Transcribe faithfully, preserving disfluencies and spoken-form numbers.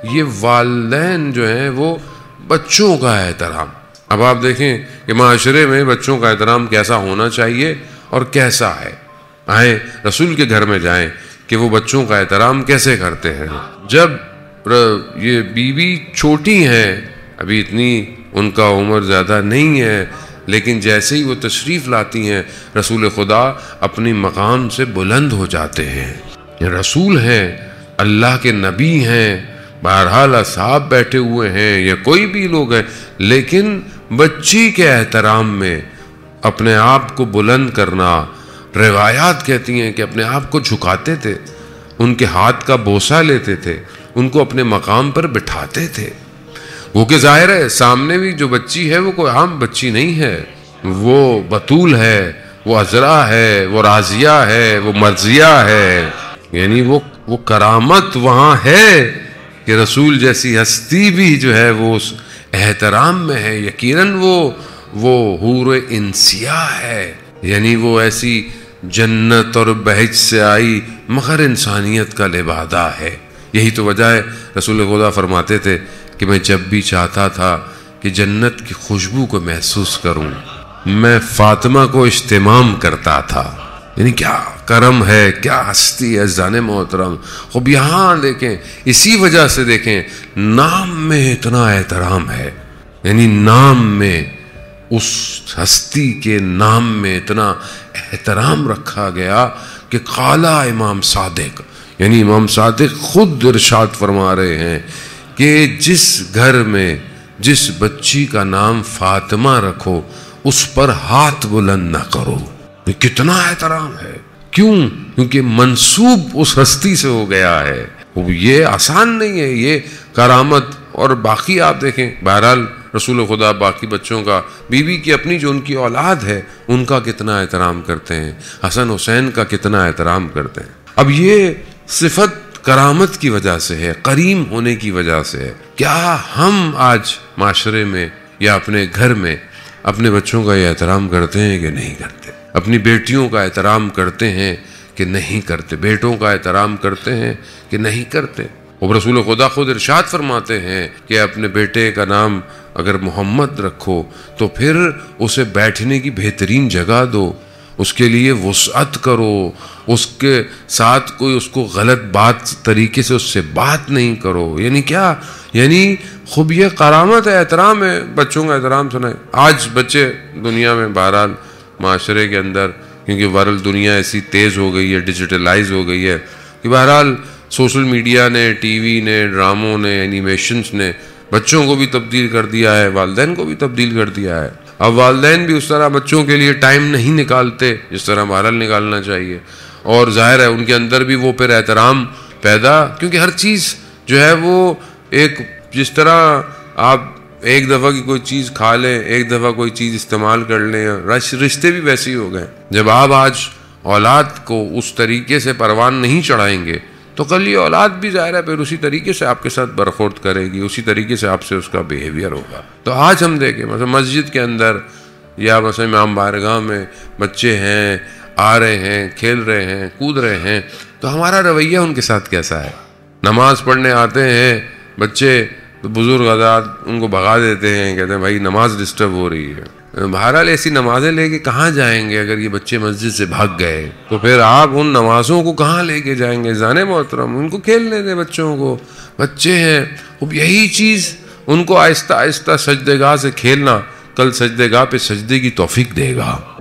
یہ والدین جو ہیں وہ بچوں کا احترام. اب آپ دیکھیں کہ معاشرے میں بچوں کا احترام کیسا ہونا چاہیے اور کیسا ہے. آئیں رسول کے گھر میں جائیں کہ وہ بچوں کا احترام کیسے کرتے ہیں. جب یہ بیوی چھوٹی ہیں, ابھی اتنی ان کا عمر زیادہ نہیں ہے, لیکن جیسے ہی وہ تشریف لاتی ہیں رسول خدا اپنی مقام سے بلند ہو جاتے ہیں. یہ رسول ہیں, اللہ کے نبی ہیں, بہرحال اصحاب بیٹھے ہوئے ہیں یا کوئی بھی لوگ ہیں, لیکن بچی کے احترام میں اپنے آپ کو بلند کرنا. روایات کہتی ہیں کہ اپنے آپ کو جھکاتے تھے, ان کے ہاتھ کا بوسہ لیتے تھے, ان کو اپنے مقام پر بٹھاتے تھے. وہ کہ ظاہر ہے سامنے بھی جو بچی ہے وہ کوئی عام بچی نہیں ہے, وہ بطول ہے, وہ عذرا ہے, وہ راضیہ ہے, وہ مرضیہ ہے. یعنی وہ وہ کرامت وہاں ہے کہ رسول جیسی ہستی بھی جو ہے وہ اس احترام میں ہے. یقیناً وہ وہ حور انسیہ ہے, یعنی وہ ایسی جنت اور بہج سے آئی مگر انسانیت کا لبادہ ہے. یہی تو وجہ ہے رسول خدا فرماتے تھے کہ میں جب بھی چاہتا تھا کہ جنت کی خوشبو کو محسوس کروں میں فاطمہ کو اجتمام کرتا تھا. یعنی کیا کرم ہے, کیا ہستی ہے زان محترم. خوب یہاں دیکھیں, اسی وجہ سے دیکھیں نام میں اتنا احترام ہے. یعنی نام میں, اس ہستی کے نام میں اتنا احترام رکھا گیا کہ قال امام صادق, یعنی امام صادق خود ارشاد فرما رہے ہیں کہ جس گھر میں جس بچی کا نام فاطمہ رکھو اس پر ہاتھ بلند نہ کرو. یہ کتنا احترام ہے. کیوں؟ کیونکہ منسوب اس ہستی سے ہو گیا ہے. یہ آسان نہیں ہے, یہ کرامت. اور باقی آپ دیکھیں بہرحال رسول خدا باقی بچوں کا, بیوی کی اپنی جو ان کی اولاد ہے ان کا کتنا احترام کرتے ہیں, حسن حسین کا کتنا احترام کرتے ہیں. اب یہ صفت کرامت کی وجہ سے ہے, کریم ہونے کی وجہ سے ہے. کیا ہم آج معاشرے میں یا اپنے گھر میں اپنے بچوں کا یہ احترام کرتے ہیں کہ نہیں کرتے؟ اپنی بیٹیوں کا احترام کرتے ہیں کہ نہیں کرتے؟ بیٹوں کا احترام کرتے ہیں کہ نہیں کرتے؟ اور رسول خدا خود ارشاد فرماتے ہیں کہ اپنے بیٹے کا نام اگر محمد رکھو تو پھر اسے بیٹھنے کی بہترین جگہ دو, اس کے لیے وسعت کرو, اس کے ساتھ کوئی اس کو غلط بات طریقے سے اس سے بات نہیں کرو. یعنی کیا؟ یعنی خوب یہ کرامت ہے, احترام ہے. بچوں کا احترام سنائیں. آج بچے دنیا میں بہرحال معاشرے کے اندر, کیونکہ ورلڈ دنیا ایسی تیز ہو گئی ہے, ڈیجیٹلائز ہو گئی ہے کہ بہرحال سوشل میڈیا نے, ٹی وی نے, ڈراموں نے, اینیمیشنز نے بچوں کو بھی تبدیل کر دیا ہے, والدین کو بھی تبدیل کر دیا ہے. اب والدین بھی اس طرح بچوں کے لیے ٹائم نہیں نکالتے جس طرح بہرحال نکالنا چاہیے, اور ظاہر ہے ان کے اندر بھی وہ پھر احترام پیدا, کیونکہ ہر چیز جو ہے وہ ایک, جس طرح آپ ایک دفعہ کی کوئی چیز کھا لیں, ایک دفعہ کوئی چیز استعمال کر لیں, رشتے بھی ویسے ہی ہو گئے. جب آپ آج اولاد کو اس طریقے سے پروان نہیں چڑھائیں گے تو کل یہ اولاد بھی ظاہر ہے پھر اسی طریقے سے آپ کے ساتھ برخورد کرے گی, اسی طریقے سے آپ سے اس کا بیہیویئر ہوگا. تو آج ہم دیکھیں مثلا مسجد کے اندر یا مثلا امام بارگاہ میں بچے ہیں, آ رہے ہیں, کھیل رہے ہیں, کود رہے ہیں, تو ہمارا رویہ ان کے ساتھ کیسا ہے؟ نماز پڑھنے آتے ہیں بچے تو بزرگ حضرات ان کو بھگا دیتے ہیں, کہتے ہیں بھائی نماز ڈسٹرب ہو رہی ہے. بہرحال ایسی نمازیں لے کے کہاں جائیں گے؟ اگر یہ بچے مسجد سے بھاگ گئے تو پھر آپ ان نمازوں کو کہاں لے کے جائیں گے؟ زانے محترم, ان کو کھیلنے دیں بچوں کو, بچے ہیں. اب یہی چیز ان کو آہستہ آہستہ سجدے گاہ سے کھیلنا کل سجدے گاہ پہ سجدے کی توفیق دے گا.